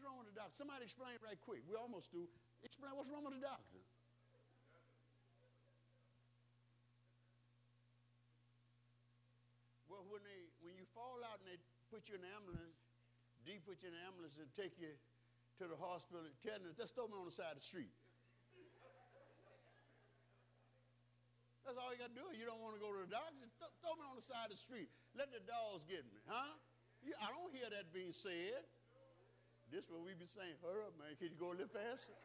wrong with the doctor? Somebody explain right quick. We almost do. Explain what's wrong with the doctor. Well, when you fall out and they put you in the ambulance, D put you in the ambulance and take you to the hospital, tell them, just throw me on the side of the street. That's all you got to do. You don't want to go to the doctor, throw me on the side of the street. Let the dogs get me, huh? I don't hear that being said. This is what we be saying, hurry up, man. Can you go a little faster?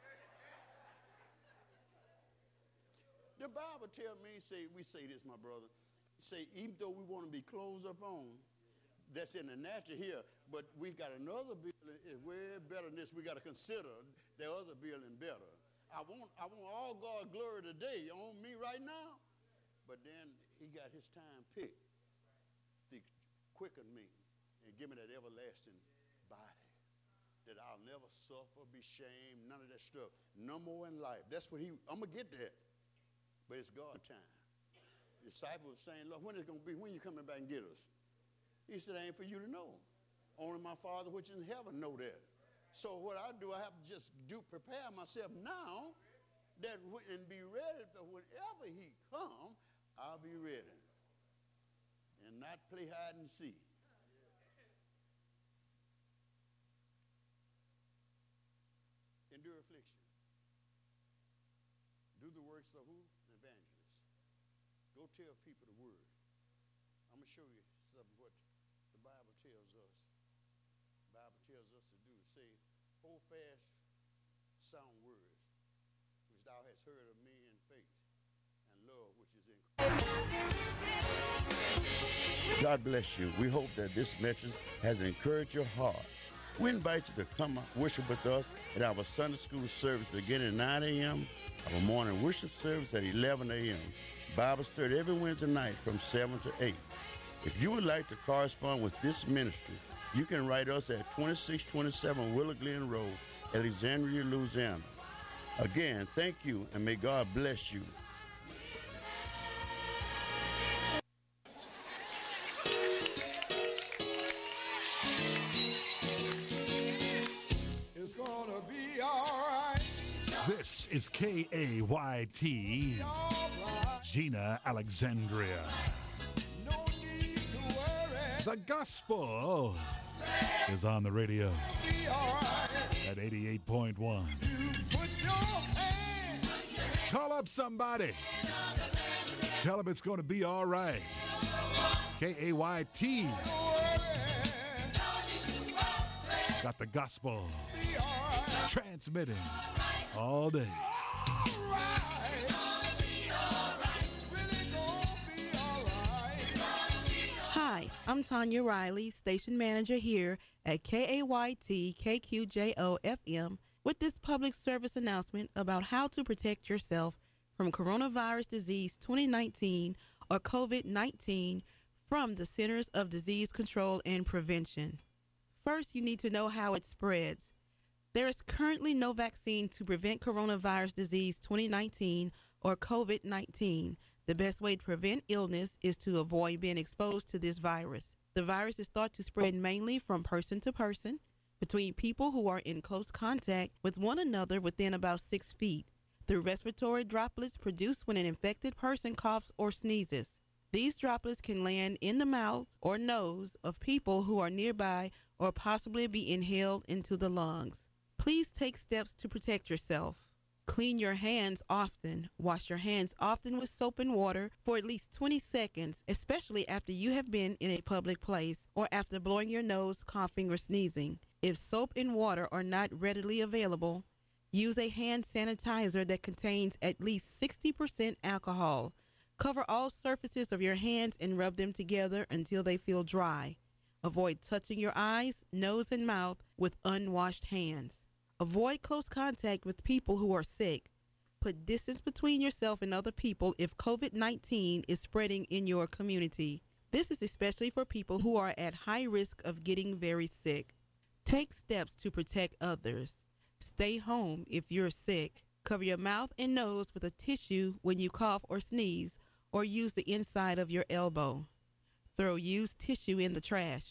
The Bible tells me, we say this, my brother. Say, even though we want to be closed up on, that's in the natural here, but we got another building is way better than this. We got to consider the other building better. I want all God's glory today on me right now, but then he got his time picked to quicken me and give me that everlasting body that I'll never suffer, be shamed, none of that stuff. No more in life. That's what I'm going to get that, but it's God time. The disciples were saying, Lord, when is it going to be? When you coming back and get us? He said, it ain't for you to know. Only my Father which is in heaven know that. So what I do, I have to just prepare myself now and be ready for whenever he come, I'll be ready. And not play hide and seek. Endure affliction. Do the works of who? An evangelist. Go tell people the word. I'm going to show you something what the Bible tells us. The Bible tells us to do. Say, hold fast sound words, which thou hast heard of me in faith, and love which is in Christ. God bless you. We hope that this message has encouraged your heart. We invite you to come worship with us at our Sunday school service beginning at 9 a.m., our morning worship service at 11 a.m., Bible study every Wednesday night from 7 to 8. If you would like to correspond with this ministry, you can write us at 2627 Willow Glen Road, Alexandria, Louisiana. Again, thank you, and may God bless you. It's gonna be all right. This is KAYT, Gina, Alexandria. No need to worry. The gospel is on the radio Be all right. at 88.1. You put your hand. Call up somebody. Tell them it's going to be all right. KAYT got the gospel transmitting all day. Hi, I'm Tanya Riley, station manager here at KAYT KQJO FM with this public service announcement about how to protect yourself from coronavirus disease 2019 or COVID-19 from the Centers of Disease Control and Prevention. First, you need to know how it spreads. There is currently no vaccine to prevent coronavirus disease 2019 or COVID-19. The best way to prevent illness is to avoid being exposed to this virus. The virus is thought to spread mainly from person to person, between people who are in close contact with one another within about 6 feet, through respiratory droplets produced when an infected person coughs or sneezes. These droplets can land in the mouth or nose of people who are nearby or possibly be inhaled into the lungs. Please take steps to protect yourself. Clean your hands often. Wash your hands often with soap and water for at least 20 seconds, especially after you have been in a public place or after blowing your nose, coughing, or sneezing. If soap and water are not readily available, use a hand sanitizer that contains at least 60% alcohol. Cover all surfaces of your hands and rub them together until they feel dry. Avoid touching your eyes, nose, and mouth with unwashed hands. Avoid close contact with people who are sick. Put distance between yourself and other people if COVID-19 is spreading in your community. This is especially for people who are at high risk of getting very sick. Take steps to protect others. Stay home if you're sick. Cover your mouth and nose with a tissue when you cough or sneeze, or use the inside of your elbow. Throw used tissue in the trash.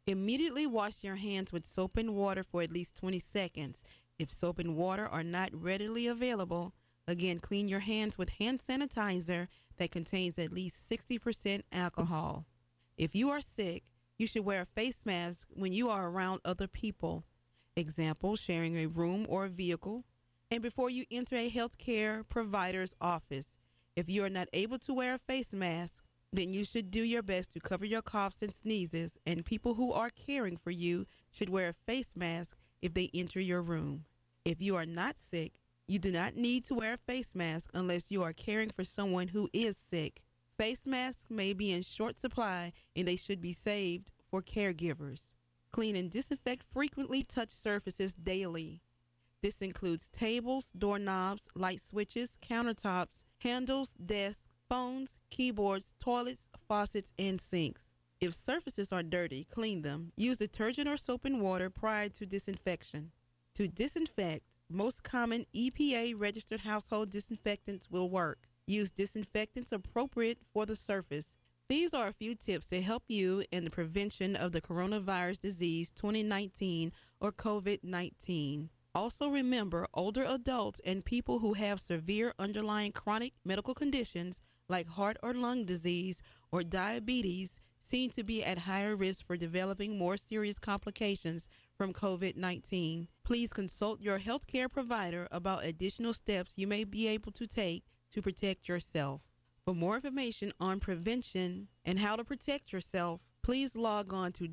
Immediately wash your hands with soap and water for at least 20 seconds. If soap and water are not readily available, again, clean your hands with hand sanitizer that contains at least 60% alcohol. If you are sick, you should wear a face mask when you are around other people. Example, sharing a room or a vehicle. And before you enter a healthcare provider's office. If you are not able to wear a face mask, then you should do your best to cover your coughs and sneezes, and people who are caring for you should wear a face mask if they enter your room. If you are not sick, you do not need to wear a face mask unless you are caring for someone who is sick. Face masks may be in short supply, and they should be saved for caregivers. Clean and disinfect frequently touched surfaces daily. This includes tables, doorknobs, light switches, countertops, handles, desks, phones, keyboards, toilets, faucets, and sinks. If surfaces are dirty, clean them. Use detergent or soap and water prior to disinfection. To disinfect, most common EPA-registered household disinfectants will work. Use disinfectants appropriate for the surface. These are a few tips to help you in the prevention of the coronavirus disease 2019 or COVID-19. Also remember, older adults and people who have severe underlying chronic medical conditions like heart or lung disease or diabetes seem to be at higher risk for developing more serious complications from COVID-19. Please consult your healthcare provider about additional steps you may be able to take to protect yourself. For more information on prevention and how to protect yourself, please log on to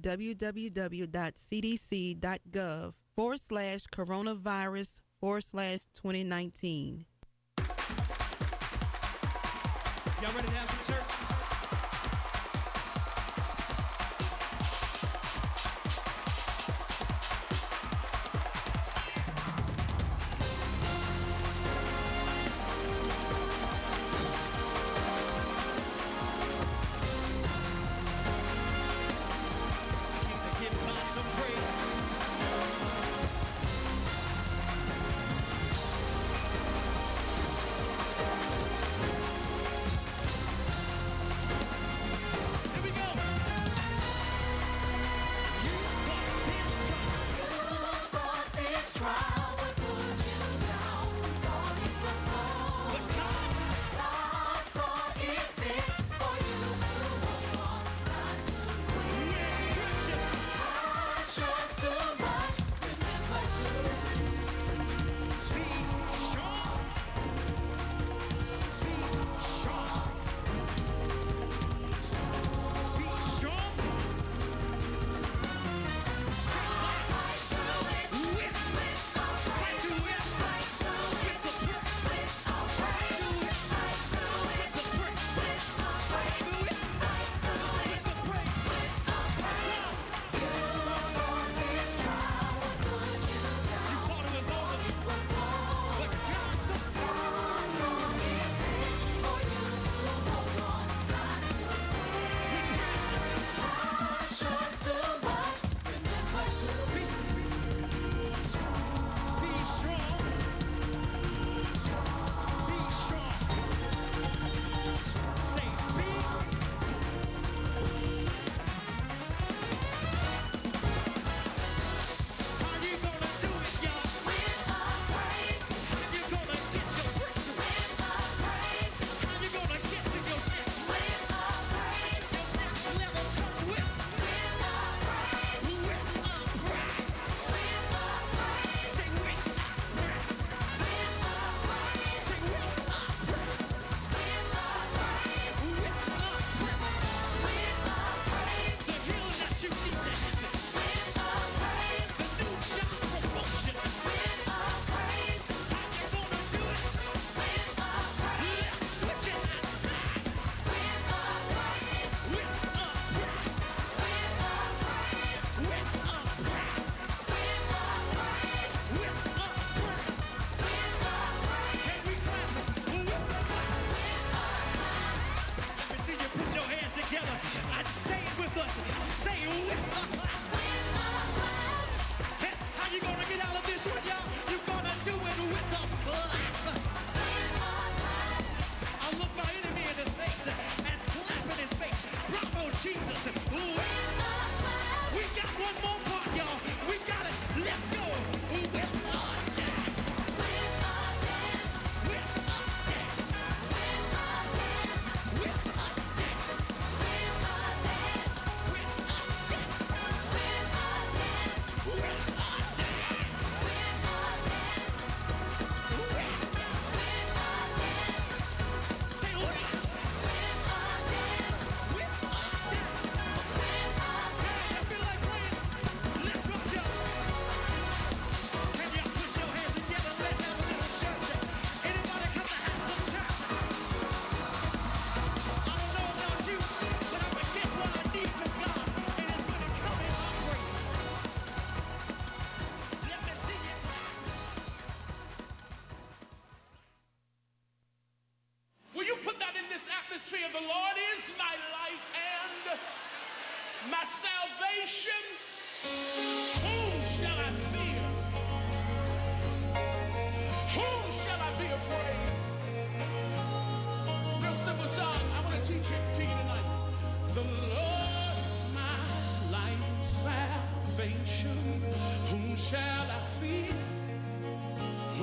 www.cdc.gov/coronavirus/2019. Y'all ready to have some church? Give God some praise.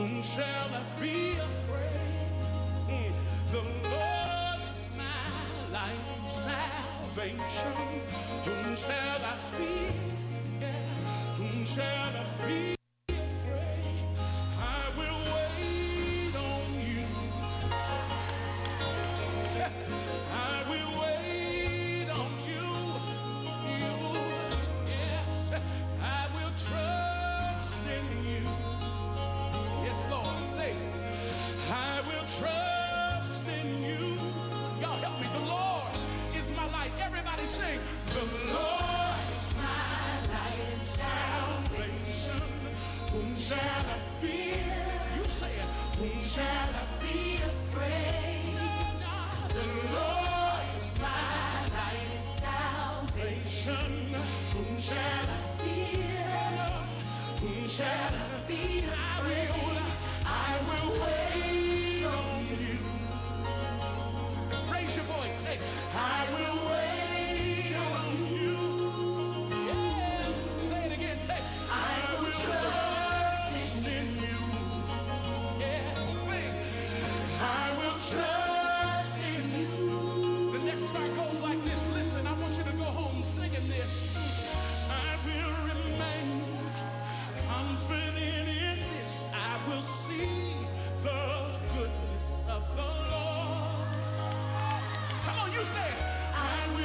Whom shall I be afraid? The Lord is my light and salvation. Whom shall I fear? Whom shall I be afraid? I will wait on you. I will wait on you. Yes, I will trust in you. Yes, Lord, say, I will trust in you. Y'all help me. The Lord is my light. Everybody sing, the Lord is my light and salvation. Whom shall I fear? You say it. Whom shall I be afraid? The Lord is my light and salvation. Whom shall I fear? Whom shall I be afraid? I will wait on you. Raise your voice. Hey, I will wait on you. Yeah. Say it again. Say, I will trust in you. Yeah. Sing. I will trust in you. The next part goes like this. Listen, I want you to go home singing this. I will remain confident in this. I will see the goodness of the Lord. Come on, you say it. I will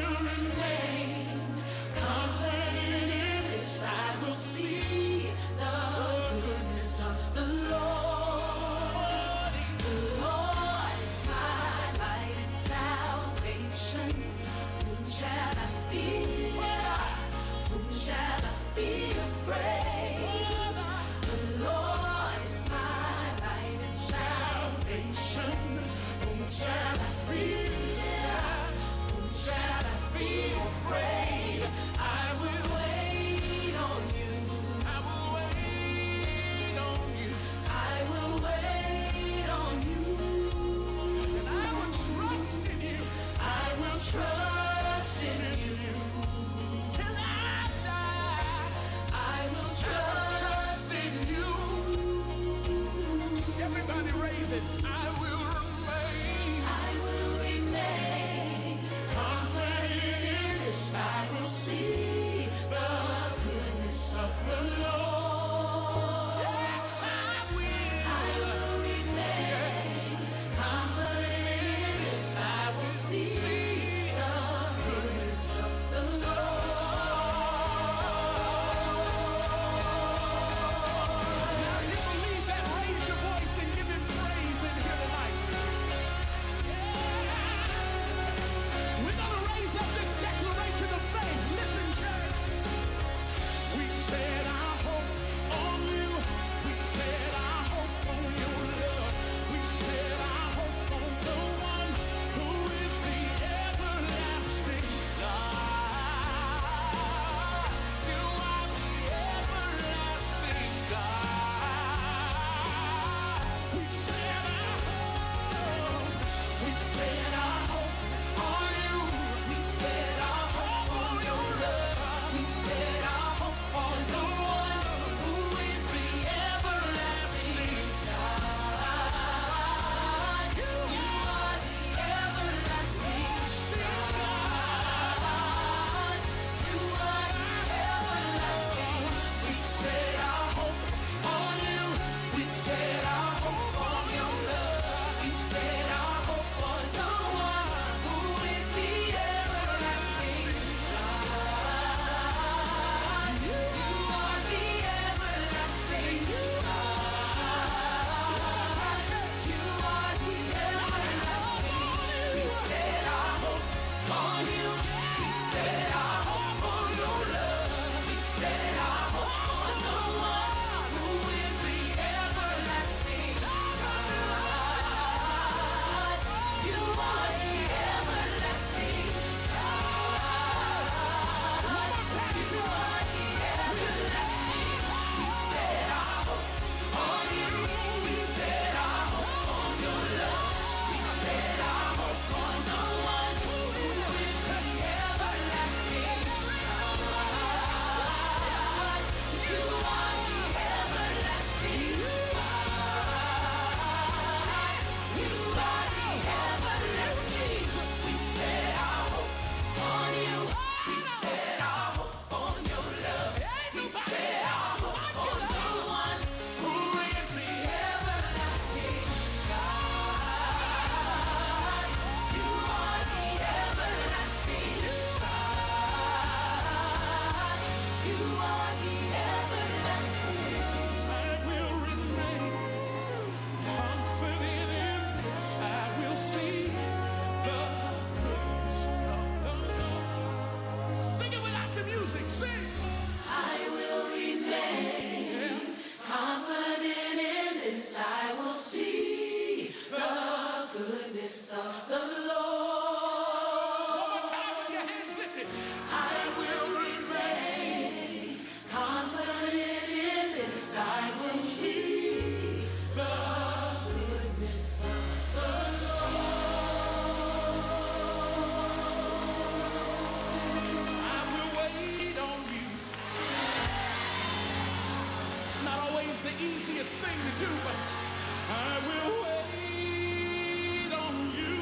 was the easiest thing to do, but I will wait on you.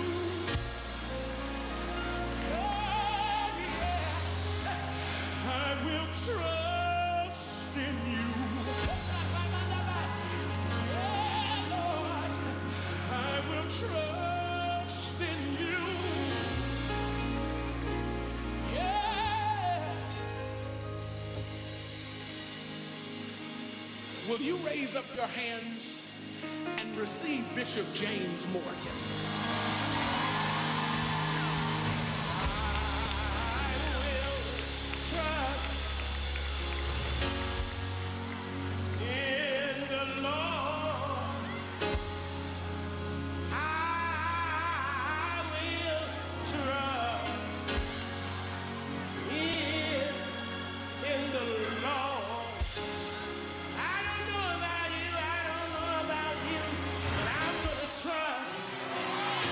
Oh, yes. I will trust in you. Yeah, Lord. I will trust in you. Yeah. Will you raise up your hands and receive Bishop James Morton? I will trust in the Lord. I will trust in the Lord. I don't know about you, but I'm gonna trust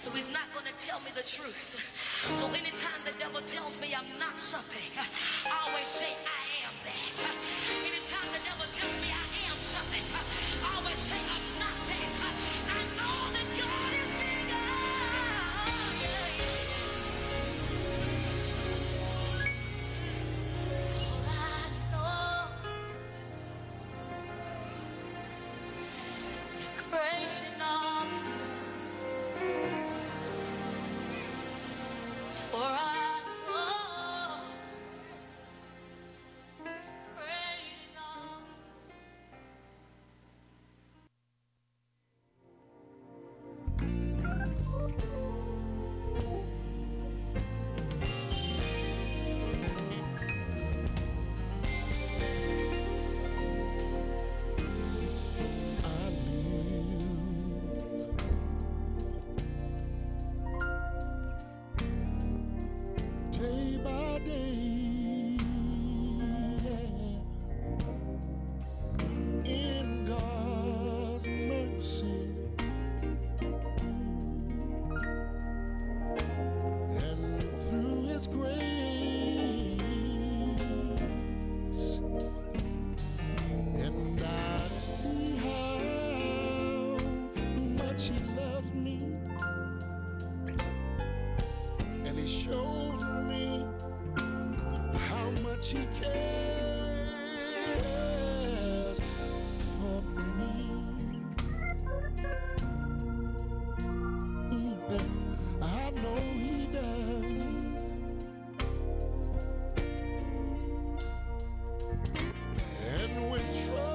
So he's not going to tell me the truth. So anytime the devil tells me I'm not something, I always say I am that. Anytime the devil tells me I am something, I always say I'm not that. I know that God is bigger. Yeah, yeah. For I know you're great enough. For I know great enough. Day by day, yeah, in God's mercy, and through His grace, and I see how much He loves me, and He shows me how much He cares for me. I know He does. And when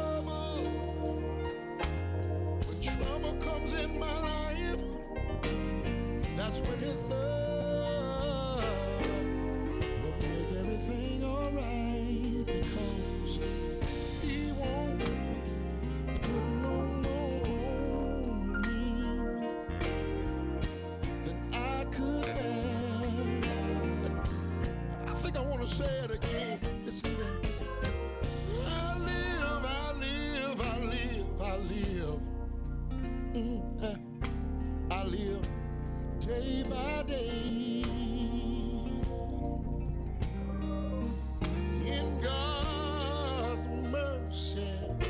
trouble comes in my life, that's when His love will make everything alright, because He won't put no more on me than I could bear. I think I want to say it again. Listen here. I live, I live, I live, I live. I live day by day in God's mercy,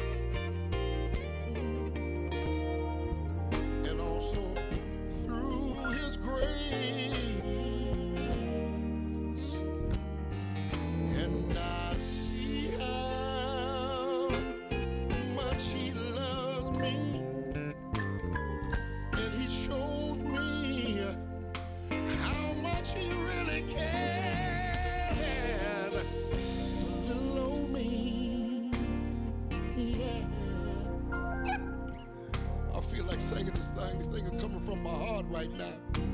and also through His grace, and I see how much He loves me, and He shows me how much He really cares for little old me. Yeah. I feel like singing this thing. This thing is coming from my heart right now.